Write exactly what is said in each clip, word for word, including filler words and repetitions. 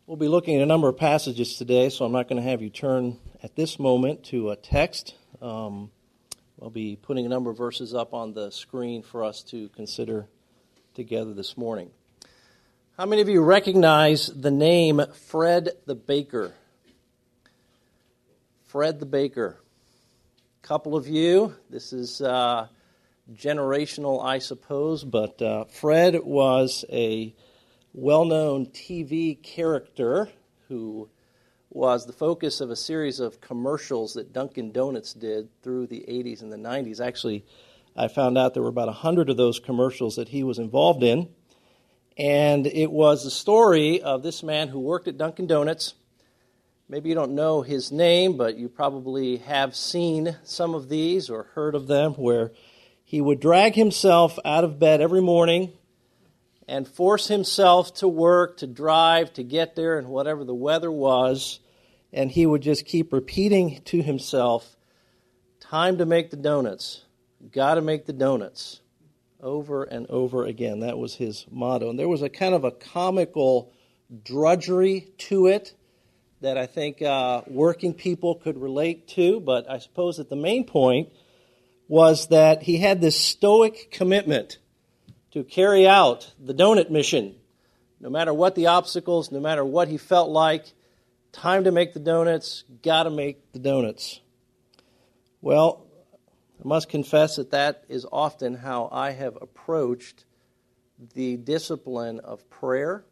We'll be looking at a number of passages today, so I'm not going to have you turn at this moment to a text. Um, I'll be putting a number of verses up on the screen for us to consider together this morning. How many of you recognize the name Fred the Baker? Fred the Baker. A couple of you. This is uh, generational, I suppose, but uh, Fred was a well-known T V character who was the focus of a series of commercials that Dunkin' Donuts did through the eighties and the nineties. Actually, I found out there were about a hundred of those commercials that he was involved in. And it was the story of this man who worked at Dunkin' Donuts. Maybe you don't know his name, but you probably have seen some of these or heard of them, where he would drag himself out of bed every morning and force himself to work, to drive, to get there, and whatever the weather was. And he would just keep repeating to himself, time to make the donuts, got to make the donuts, over and over again. That was his motto. And there was a kind of a comical drudgery to it that I think uh, working people could relate to. But I suppose that the main point was that he had this stoic commitment to carry out the donut mission. No matter what the obstacles, no matter what he felt like, time to make the donuts, got to make the donuts. Well, I must confess that that is often how I have approached the discipline of prayer,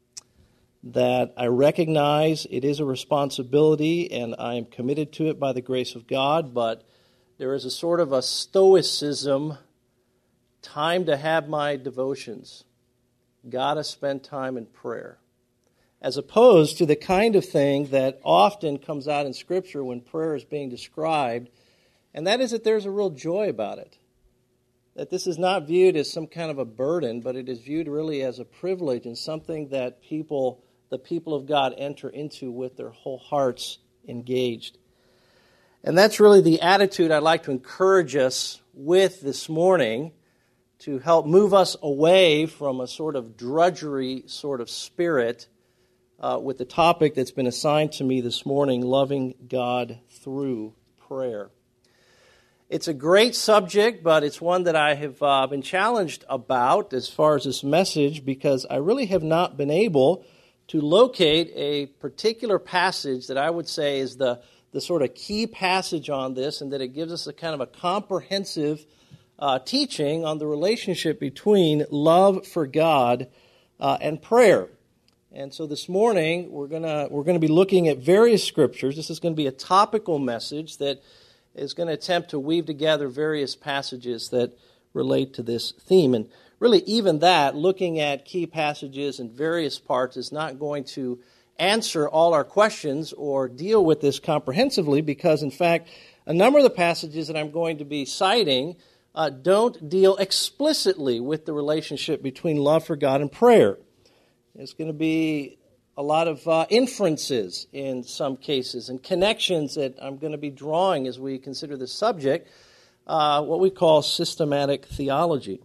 that I recognize it is a responsibility and I am committed to it by the grace of God, but there is a sort of a stoicism, time to have my devotions, got to spend time in prayer, as opposed to the kind of thing that often comes out in Scripture when prayer is being described, and that is that there's a real joy about it. That this is not viewed as some kind of a burden, but it is viewed really as a privilege and something that people, the people of God, enter into with their whole hearts engaged. And that's really the attitude I'd like to encourage us with this morning, to help move us away from a sort of drudgery sort of spirit uh, with the topic that's been assigned to me this morning, loving God through prayer. It's a great subject, but it's one that I have uh, been challenged about as far as this message, because I really have not been able to locate a particular passage that I would say is the, the sort of key passage on this, and that it gives us a kind of a comprehensive Uh, teaching on the relationship between love for God uh, and prayer. And so this morning we're gonna we're gonna be looking at various scriptures. This is going to be a topical message that is going to attempt to weave together various passages that relate to this theme. And really, even that, looking at key passages in various parts, is not going to answer all our questions or deal with this comprehensively, because in fact, a number of the passages that I'm going to be citing Uh, don't deal explicitly with the relationship between love for God and prayer. There's going to be a lot of uh, inferences in some cases and connections that I'm going to be drawing as we consider this subject, uh, what we call systematic theology.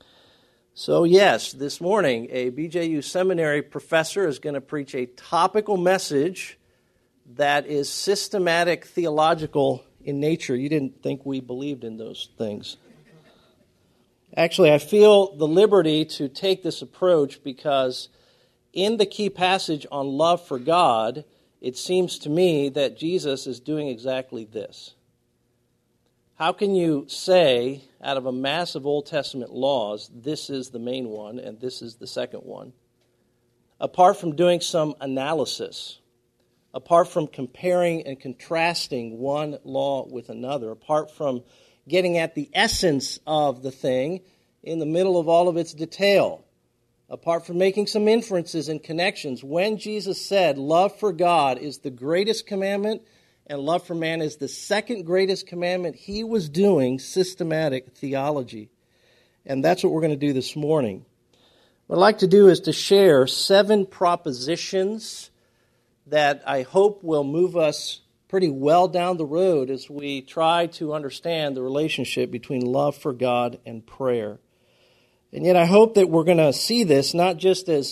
So yes, this morning a B J U seminary professor is going to preach a topical message that is systematic theological in nature. You didn't think we believed in those things. Actually, I feel the liberty to take this approach because in the key passage on love for God, it seems to me that Jesus is doing exactly this. How can you say, out of a mass of Old Testament laws, this is the main one and this is the second one, apart from doing some analysis, apart from comparing and contrasting one law with another, apart from getting at the essence of the thing in the middle of all of its detail, apart from making some inferences and connections? When Jesus said love for God is the greatest commandment and love for man is the second greatest commandment, he was doing systematic theology. And that's what we're going to do this morning. What I'd like to do is to share seven propositions that I hope will move us pretty well down the road as we try to understand the relationship between love for God and prayer. And yet I hope that we're going to see this not just as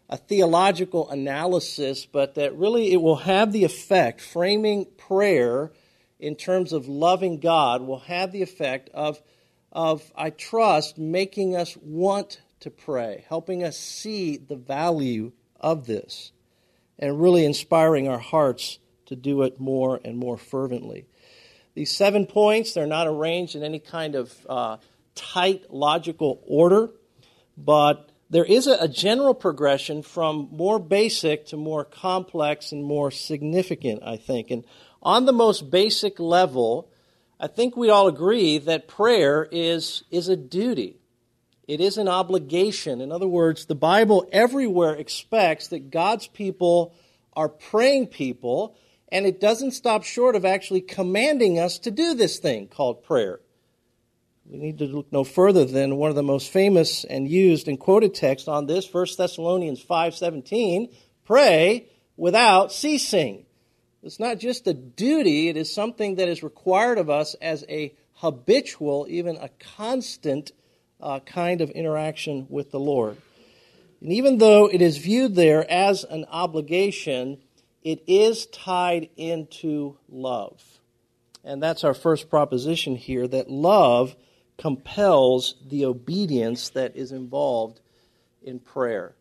a theological analysis, but that really it will have the effect, framing prayer in terms of loving God will have the effect of, of, I trust, making us want to pray, helping us see the value of this, and really inspiring our hearts to do it more and more fervently. These seven points, they're not arranged in any kind of uh, tight logical order, but there is a, a general progression from more basic to more complex and more significant, I think. And on the most basic level, I think we all agree that prayer is, is a duty. It is an obligation. In other words, the Bible everywhere expects that God's people are praying people, and it doesn't stop short of actually commanding us to do this thing called prayer. We need to look no further than one of the most famous and used and quoted texts on this, First Thessalonians five seventeen, pray without ceasing. It's not just a duty, it is something that is required of us as a habitual, even a constant uh, kind of interaction with the Lord. And even though it is viewed there as an obligation, it is tied into love. And that's our first proposition here, that love compels the obedience that is involved in prayer.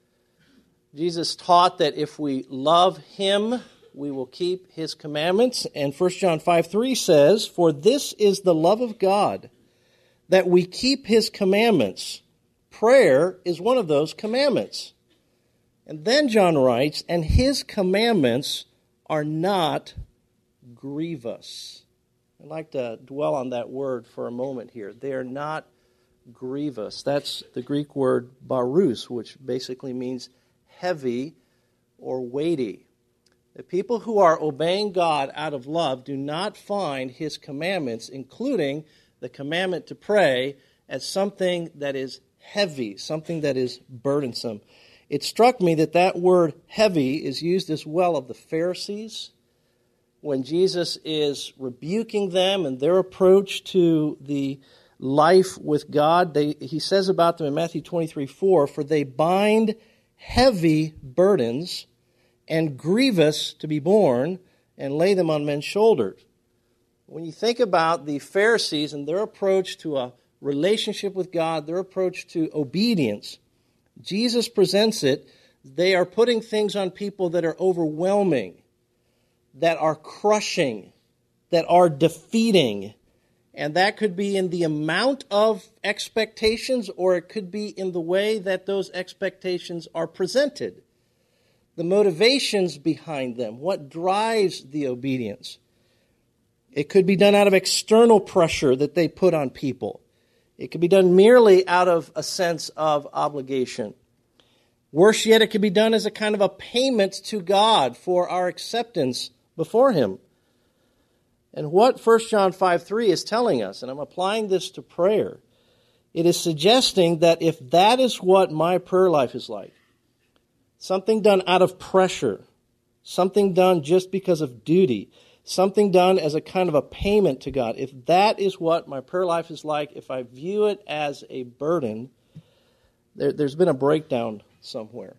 Jesus taught that if we love Him, we will keep His commandments. And First John five three says, "For this is the love of God, that we keep His commandments." Prayer is one of those commandments. And then John writes, "And His commandments are not grievous." I'd like to dwell on that word for a moment here. They are not grievous. That's the Greek word barus, which basically means heavy or weighty. The people who are obeying God out of love do not find His commandments, including the commandment to pray, as something that is heavy, something that is burdensome. It struck me that that word heavy is used as well of the Pharisees when Jesus is rebuking them and their approach to the life with God. They, he says about them in Matthew twenty-three four, "For they bind heavy burdens and grievous to be borne, and lay them on men's shoulders." When you think about the Pharisees and their approach to a relationship with God, their approach to obedience, Jesus presents it, they are putting things on people that are overwhelming, that are crushing, that are defeating. And that could be in the amount of expectations, or it could be in the way that those expectations are presented. The motivations behind them, what drives the obedience. It could be done out of external pressure that they put on people. It could be done merely out of a sense of obligation. Worse yet, it could be done as a kind of a payment to God for our acceptance before Him. And what First John five three is telling us, and I'm applying this to prayer, it is suggesting that if that is what my prayer life is like, something done out of pressure, something done just because of duty, something done as a kind of a payment to God, if that is what my prayer life is like, if I view it as a burden, there, there's been a breakdown somewhere.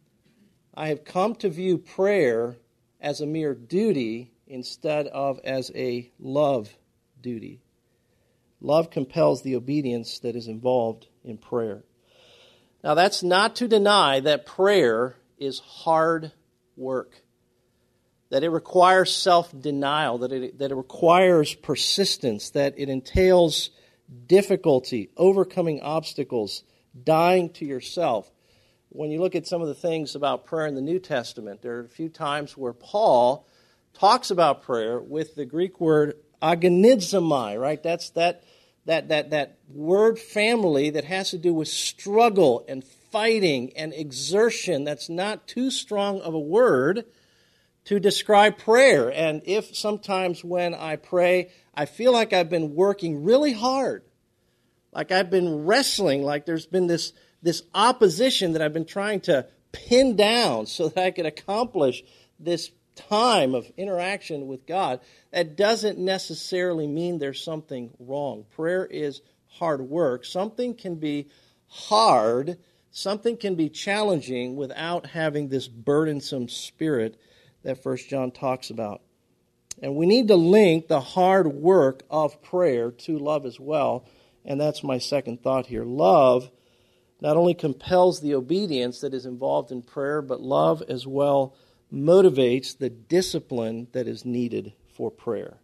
I have come to view prayer as a mere duty instead of as a love duty. Love compels the obedience that is involved in prayer. Now, that's not to deny that prayer is hard work, that it requires self-denial, that it, that it requires persistence, that it entails difficulty, overcoming obstacles, dying to yourself. When you look at some of the things about prayer in the New Testament, there are a few times where Paul talks about prayer with the Greek word agonizomai, right? That's that that that that word family that has to do with struggle and fighting and exertion. That's not too strong of a word to describe prayer. And if sometimes when I pray, I feel like I've been working really hard, like I've been wrestling, like there's been this this opposition that I've been trying to pin down so that I could accomplish this time of interaction with God, that doesn't necessarily mean there's something wrong. Prayer is hard work. Something can be hard something can be challenging without having this burdensome spirit that First John talks about. And we need to link the hard work of prayer to love as well. And that's my second thought here. Love not only compels the obedience that is involved in prayer, but love as well motivates the discipline that is needed for prayer.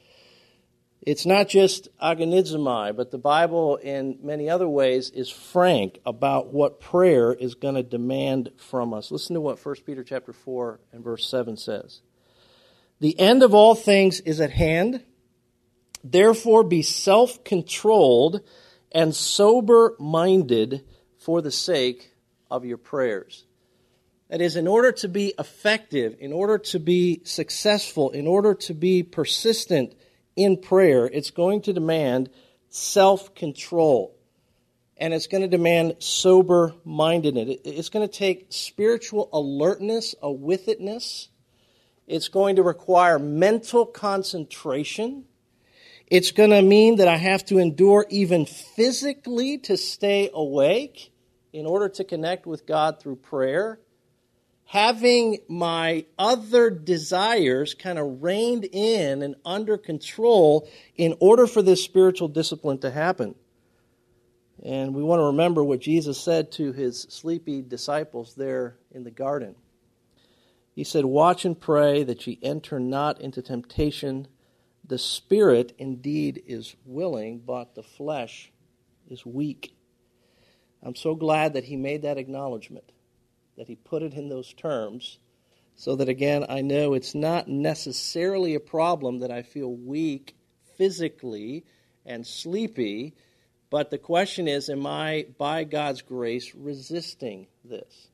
It's not just agonizomai, but the Bible in many other ways is frank about what prayer is going to demand from us. Listen to what First Peter chapter four and verse seven says. The end of all things is at hand. Therefore be self-controlled and sober-minded for the sake of your prayers. That is, in order to be effective, in order to be successful, in order to be persistent in prayer, it's going to demand self-control. And it's going to demand sober-mindedness. It's going to take spiritual alertness, a with-itness. It's going to require mental concentration. It's going to mean that I have to endure even physically to stay awake in order to connect with God through prayer. Having my other desires kind of reined in and under control in order for this spiritual discipline to happen. And we want to remember what Jesus said to his sleepy disciples there in the garden. He said, watch and pray that ye enter not into temptation. The spirit indeed is willing, but the flesh is weak. I'm so glad that he made that acknowledgement, that he put it in those terms, so that, again, I know it's not necessarily a problem that I feel weak physically and sleepy, but the question is, am I, by God's grace, resisting this?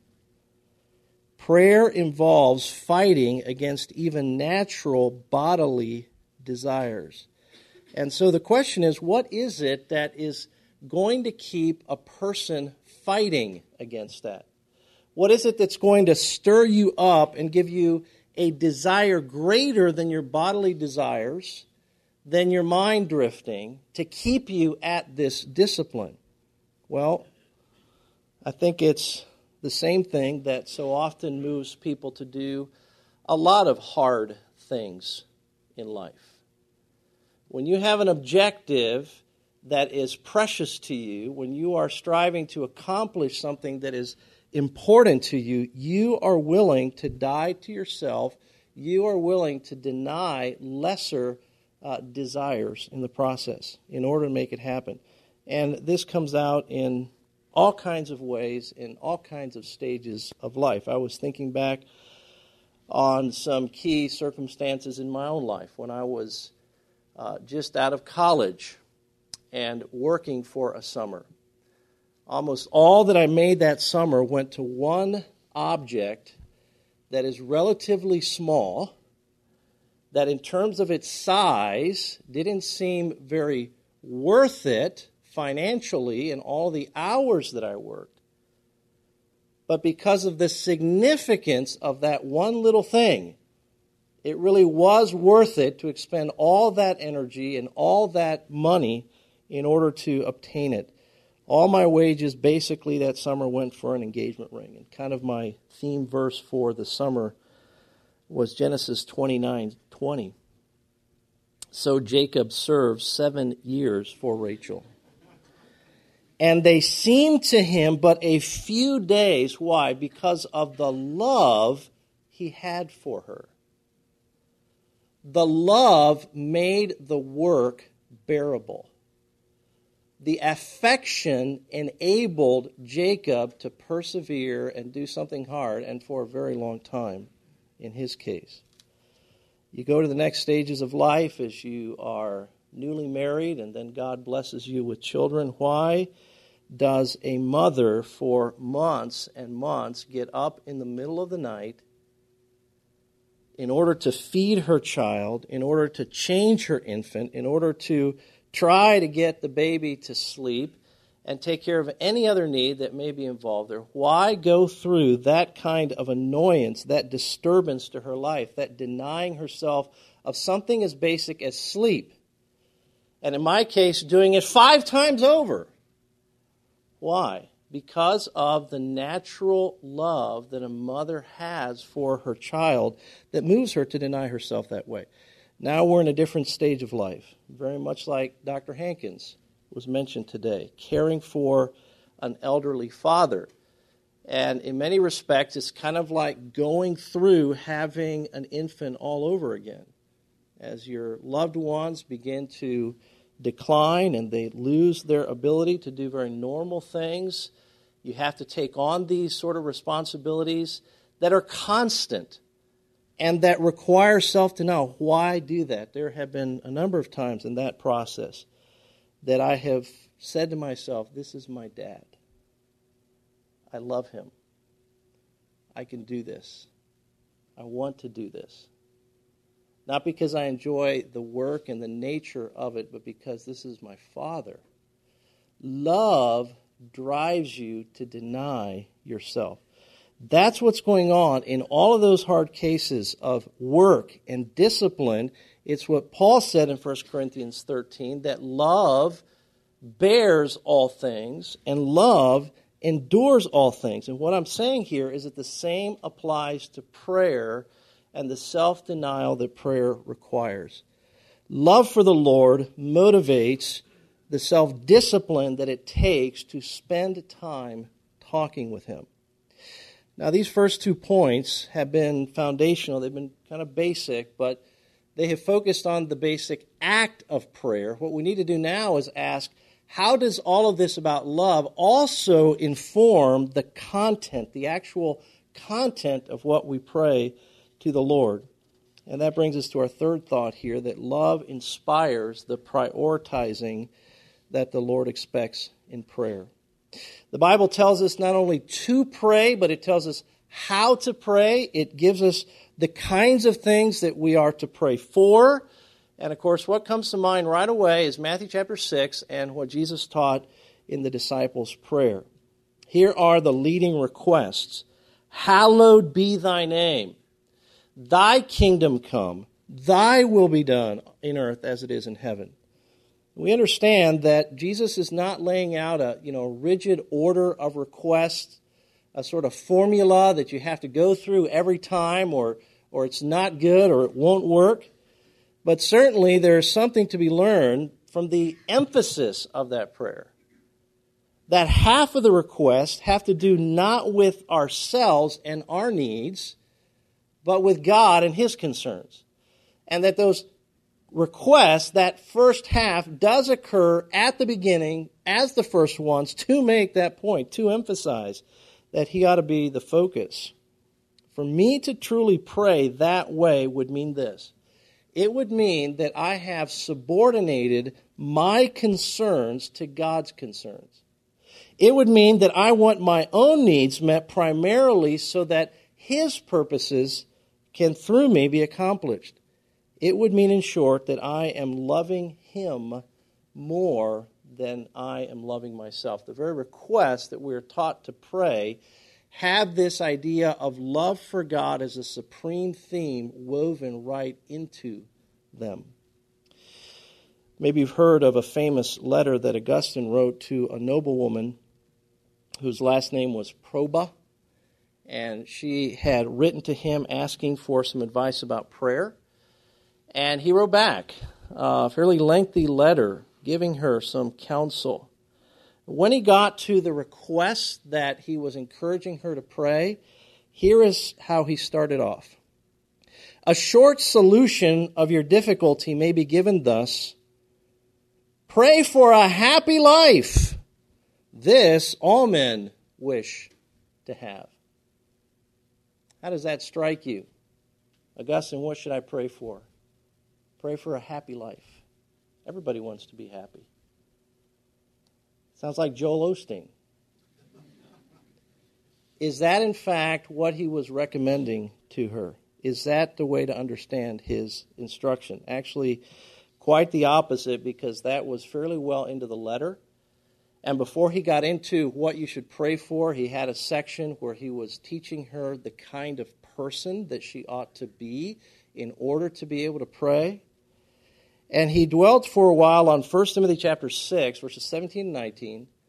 Prayer involves fighting against even natural bodily desires. And so the question is, what is it that is going to keep a person fighting against that? What is it that's going to stir you up and give you a desire greater than your bodily desires, than your mind drifting, to keep you at this discipline? Well, I think it's the same thing that so often moves people to do a lot of hard things in life. When you have an objective that is precious to you, when you are striving to accomplish something that is important to you, you are willing to die to yourself. You are willing to deny lesser uh, desires in the process in order to make it happen. And this comes out in all kinds of ways, in all kinds of stages of life. I was thinking back on some key circumstances in my own life when I was uh, just out of college and working for a summer. Almost all that I made that summer went to one object that is relatively small, that in terms of its size didn't seem very worth it financially in all the hours that I worked. But because of the significance of that one little thing, it really was worth it to expend all that energy and all that money in order to obtain it. All my wages basically that summer went for an engagement ring. And kind of my theme verse for the summer was Genesis twenty-nine twenty. So Jacob served seven years for Rachel. And they seemed to him but a few days. Why? Because of the love he had for her. The love made the work bearable. The affection enabled Jacob to persevere and do something hard, and for a very long time in his case. You go to the next stages of life as you are newly married, and then God blesses you with children. Why does a mother for months and months get up in the middle of the night in order to feed her child, in order to change her infant, in order to try to get the baby to sleep and take care of any other need that may be involved there? Why go through that kind of annoyance, that disturbance to her life, that denying herself of something as basic as sleep? And in my case, doing it five times over. Why? because of the natural love that a mother has for her child that moves her to deny herself that way. Now we're in a different stage of life, very much like Doctor Hankins was mentioned today, caring for an elderly father. And in many respects, it's kind of like going through having an infant all over again. As your loved ones begin to decline and they lose their ability to do very normal things, you have to take on these sort of responsibilities that are constant and that require self-denial. Why do that? There have been a number of times in that process that I have said to myself, this is my dad. I love him. I can do this. I want to do this. Not because I enjoy the work and the nature of it, but because this is my father. Love drives you to deny yourself. That's what's going on in all of those hard cases of work and discipline. It's what Paul said in First Corinthians thirteen, that love bears all things and love endures all things. And what I'm saying here is that the same applies to prayer and the self-denial that prayer requires. Love for the Lord motivates the self-discipline that it takes to spend time talking with Him. Now, these first two points have been foundational. They've been kind of basic, but they have focused on the basic act of prayer. What we need to do now is ask, how does all of this about love also inform the content, the actual content of what we pray to the Lord? And that brings us to our third thought here, that love inspires the prioritizing that the Lord expects in prayer. The Bible tells us not only to pray, but it tells us how to pray. It gives us the kinds of things that we are to pray for. And of course, what comes to mind right away is Matthew chapter six and what Jesus taught in the disciples' prayer. Here are the leading requests. Hallowed be thy name. Thy kingdom come. Thy will be done in earth as it is in heaven. We understand that Jesus is not laying out a, you know, rigid order of requests, a sort of formula that you have to go through every time, or, or it's not good or it won't work. But certainly there is something to be learned from the emphasis of that prayer. That half of the requests have to do not with ourselves and our needs, but with God and His concerns. And that those requests, that first half, does occur at the beginning as the first ones to make that point, to emphasize that He ought to be the focus. For me to truly pray that way would mean this. It would mean that I have subordinated my concerns to God's concerns. It would mean that I want my own needs met primarily so that His purposes can, through me, be accomplished. It would mean, in short, that I am loving Him more than I am loving myself. The very requests that we're taught to pray have this idea of love for God as a supreme theme woven right into them. Maybe you've heard of a famous letter that Augustine wrote to a noblewoman whose last name was Proba, and she had written to him asking for some advice about prayer. And he wrote back a fairly lengthy letter giving her some counsel. When he got to the request that he was encouraging her to pray, here is how he started off. A short solution of your difficulty may be given thus. Pray for a happy life. This all men wish to have. How does that strike you? Augustine, what should I pray for? Pray for a happy life. Everybody wants to be happy. Sounds like Joel Osteen. Is that, in fact, what he was recommending to her? Is that the way to understand his instruction? Actually, quite the opposite, because that was fairly well into the letter. And before he got into what you should pray for, he had a section where he was teaching her the kind of person that she ought to be in order to be able to pray. And he dwelt for a while on First Timothy chapter six, verses seventeen and nineteen,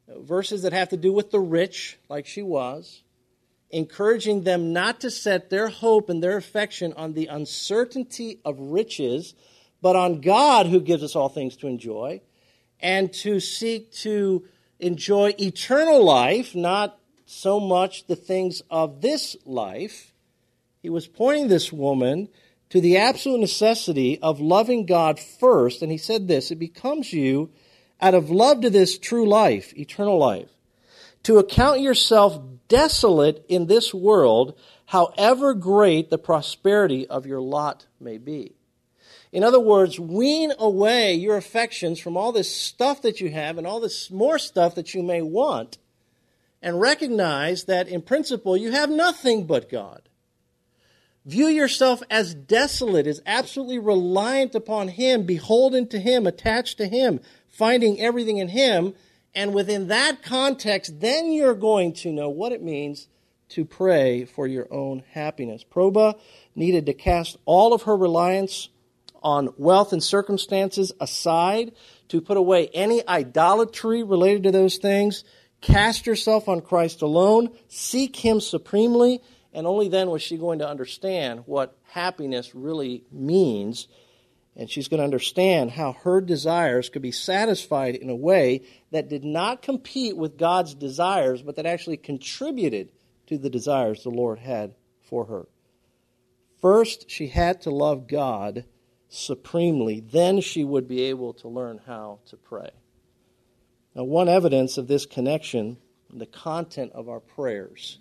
verses that have to do with the rich, like she was, encouraging them not to set their hope and their affection on the uncertainty of riches, but on God who gives us all things to enjoy, and to seek to enjoy eternal life, not so much the things of this life. He was pointing this woman to the absolute necessity of loving God first, and he said this, it becomes you out of love to this true life, eternal life, to account yourself desolate in this world, however great the prosperity of your lot may be. In other words, wean away your affections from all this stuff that you have and all this more stuff that you may want, and recognize that in principle you have nothing but God. View yourself as desolate, as absolutely reliant upon Him, beholden to Him, attached to Him, finding everything in Him. And within that context, then you're going to know what it means to pray for your own happiness. Proba needed to cast all of her reliance on wealth and circumstances aside, to put away any idolatry related to those things, cast herself on Christ alone, seek Him supremely, and only then was she going to understand what happiness really means. And she's going to understand how her desires could be satisfied in a way that did not compete with God's desires, but that actually contributed to the desires the Lord had for her. First, she had to love God supremely. Then she would be able to learn how to pray. Now, one evidence of this connection, the content of our prayers,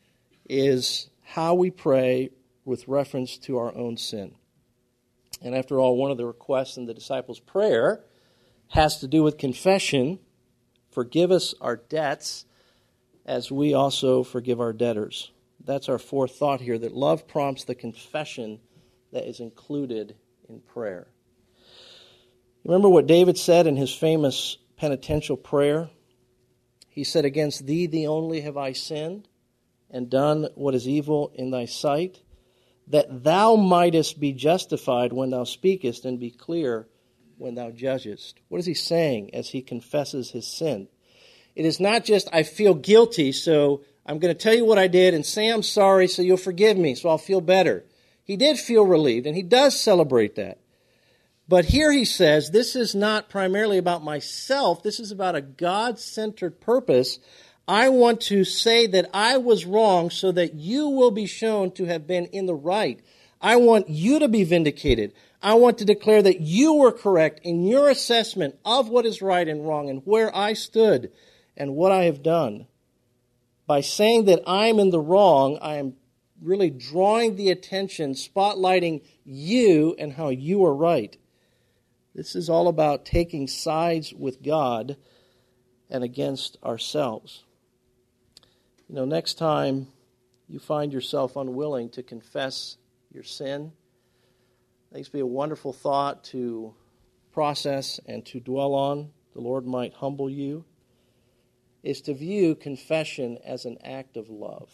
is how we pray with reference to our own sin. And after all, one of the requests in the disciples' prayer has to do with confession. Forgive us our debts as we also forgive our debtors. That's our fourth thought here, that love prompts the confession that is included in prayer. Remember what David said in his famous penitential prayer? He said, against thee, thee only have I sinned, and done what is evil in thy sight, that thou mightest be justified when thou speakest, and be clear when thou judgest. What is he saying as he confesses his sin? It is not just, I feel guilty, so I'm going to tell you what I did and say I'm sorry so you'll forgive me, so I'll feel better. He did feel relieved, and he does celebrate that. But here he says, this is not primarily about myself. This is about a God-centered purpose. I want to say that I was wrong so that you will be shown to have been in the right. I want you to be vindicated. I want to declare that you were correct in your assessment of what is right and wrong and where I stood and what I have done. By saying that I'm in the wrong, I am really drawing the attention, spotlighting you and how you are right. This is all about taking sides with God and against ourselves. You know, next time you find yourself unwilling to confess your sin, I think it's be a wonderful thought to process and to dwell on. The Lord might humble you. Is to view confession as an act of love.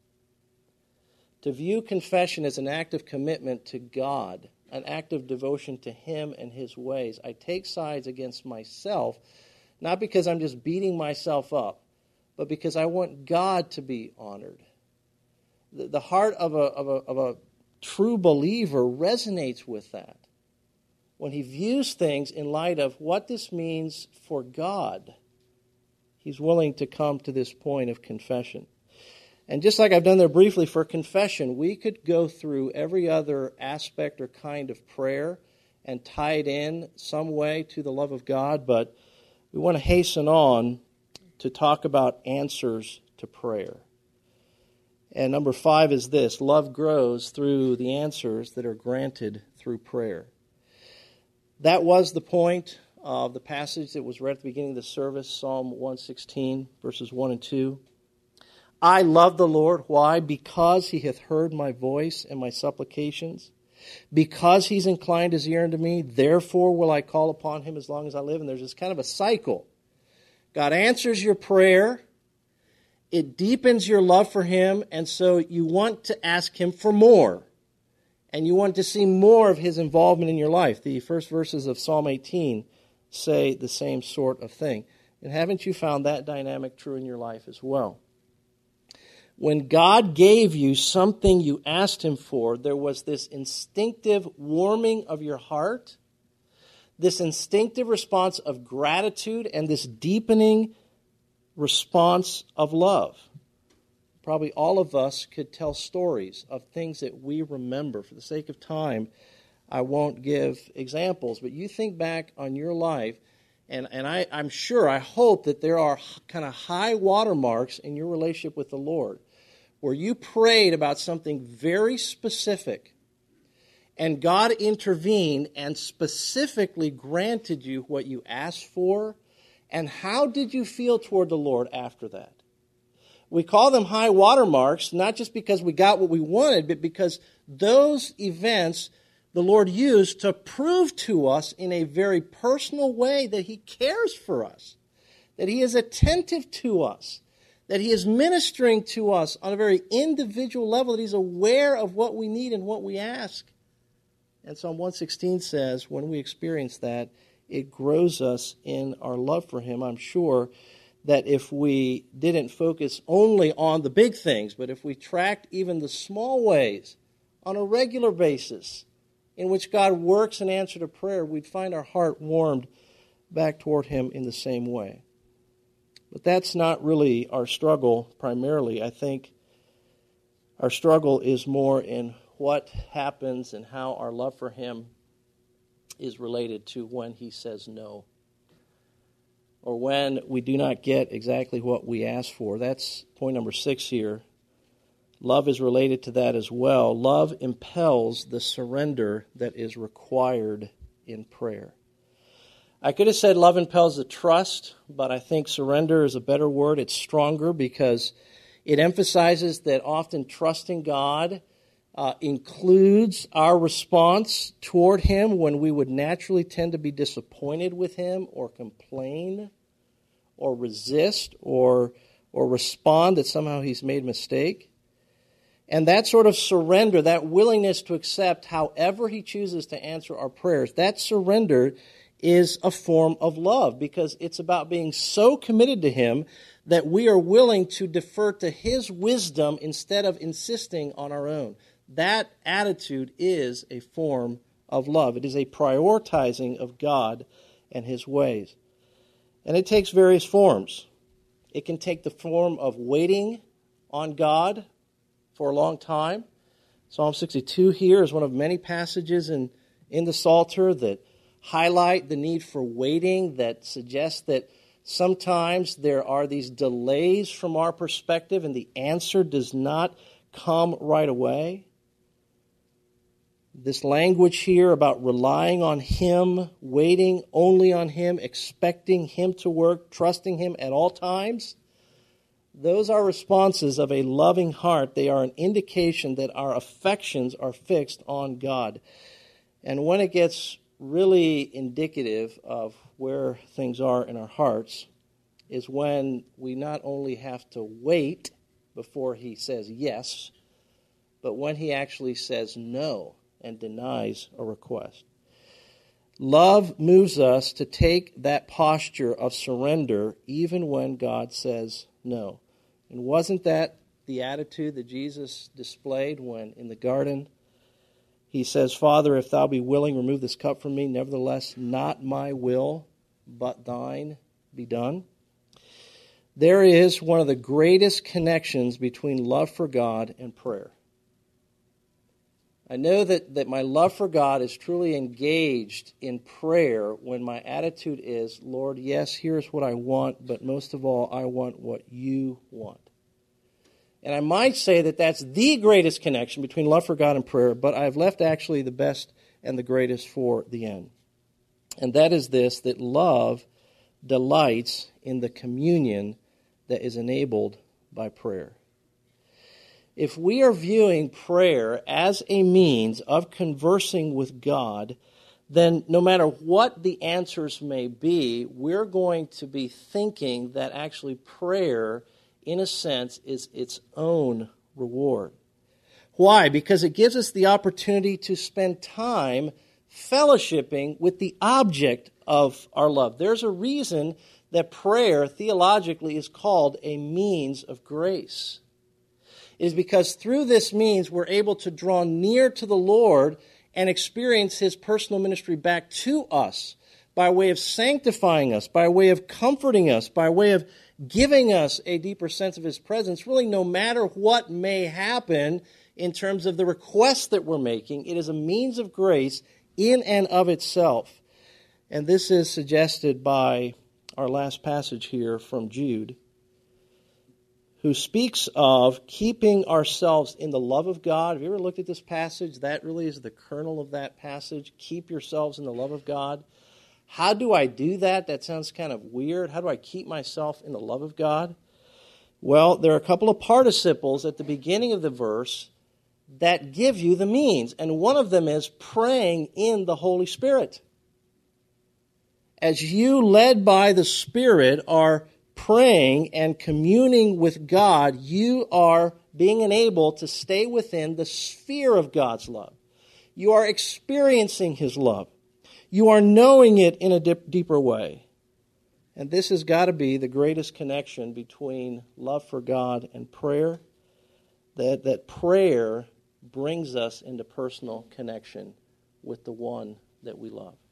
To view confession as an act of commitment to God, an act of devotion to Him and His ways. I take sides against myself, not because I'm just beating myself up, but because I want God to be honored. The, the heart of a, of, a, of a true believer resonates with that when he views things in light of what this means for God. He's willing to come to this point of confession. And just like I've done there briefly for confession, we could go through every other aspect or kind of prayer and tie it in some way to the love of God, but we want to hasten on to talk about answers to prayer. And number five is this: love grows through the answers that are granted through prayer. That was the point of the passage that was read at the beginning of the service, Psalm one sixteen, verses one and two. I love the Lord. Why? Because He hath heard my voice and my supplications. Because He's inclined His ear unto me, therefore will I call upon Him as long as I live. And there's this kind of a cycle. God answers your prayer. It deepens your love for Him, and so you want to ask Him for more. And you want to see more of His involvement in your life. The first verses of Psalm eighteen say the same sort of thing. And haven't you found that dynamic true in your life as well? When God gave you something you asked Him for, there was this instinctive warming of your heart, this instinctive response of gratitude, and this deepening response of love. Probably all of us could tell stories of things that we remember. For the sake of time, I won't give examples, but you think back on your life, and, and I, I'm sure, I hope that there are kind of high watermarks in your relationship with the Lord, where you prayed about something very specific, and God intervened and specifically granted you what you asked for. And how did you feel toward the Lord after that? We call them high watermarks, not just because we got what we wanted, but because those events the Lord used to prove to us in a very personal way that He cares for us, that He is attentive to us, that He is ministering to us on a very individual level, that He's aware of what we need and what we ask. And Psalm one sixteen says, when we experience that, it grows us in our love for Him. I'm sure that if we didn't focus only on the big things, but if we tracked even the small ways on a regular basis in which God works in answer to prayer, we'd find our heart warmed back toward Him in the same way. But that's not really our struggle primarily. I think our struggle is more in what happens and how our love for Him is related to when He says no, or when we do not get exactly what we ask for. That's point number six here. Love is related to that as well. Love impels the surrender that is required in prayer. I could have said love impels the trust, but I think surrender is a better word. It's stronger because it emphasizes that often trusting God uh, includes our response toward Him when we would naturally tend to be disappointed with Him or complain or resist or, or respond that somehow He's made a mistake. And that sort of surrender, that willingness to accept however He chooses to answer our prayers, that surrender is a form of love because it's about being so committed to Him that we are willing to defer to His wisdom instead of insisting on our own. That attitude is a form of love. It is a prioritizing of God and His ways. And it takes various forms. It can take the form of waiting on God for a long time. Psalm sixty-two here is one of many passages in, in the Psalter that highlight the need for waiting, that suggest that sometimes there are these delays from our perspective and the answer does not come right away. This language here about relying on Him, waiting only on Him, expecting Him to work, trusting Him at all times, those are responses of a loving heart. They are an indication that our affections are fixed on God. And when it gets really indicative of where things are in our hearts is when we not only have to wait before He says yes, but when He actually says no and denies a request. Love moves us to take that posture of surrender even when God says no. And wasn't that the attitude that Jesus displayed when in the garden He says, Father, if Thou be willing, remove this cup from me. Nevertheless, not my will, but Thine be done. There is one of the greatest connections between love for God and prayer. I know that, that my love for God is truly engaged in prayer when my attitude is, Lord, yes, here's what I want, but most of all, I want what You want. And I might say that that's the greatest connection between love for God and prayer, but I've left actually the best and the greatest for the end. And that is this, that love delights in the communion that is enabled by prayer. If we are viewing prayer as a means of conversing with God, then no matter what the answers may be, we're going to be thinking that actually prayer, in a sense, is its own reward. Why? Because it gives us the opportunity to spend time fellowshipping with the object of our love. There's a reason that prayer, theologically, is called a means of grace. It is because through this means we're able to draw near to the Lord and experience His personal ministry back to us by way of sanctifying us, by way of comforting us, by way of giving us a deeper sense of His presence, really no matter what may happen in terms of the requests that we're making. It is a means of grace in and of itself. And this is suggested by our last passage here from Jude, who speaks of keeping ourselves in the love of God. Have you ever looked at this passage? That really is the kernel of that passage. Keep yourselves in the love of God. How do I do that? That sounds kind of weird. How do I keep myself in the love of God? Well, there are a couple of participles at the beginning of the verse that give you the means. And one of them is praying in the Holy Spirit. As you, led by the Spirit, are praying and communing with God, you are being enabled to stay within the sphere of God's love. You are experiencing His love. You are knowing it in a dip, deeper way. And this has got to be the greatest connection between love for God and prayer, that, that prayer brings us into personal connection with the one that we love.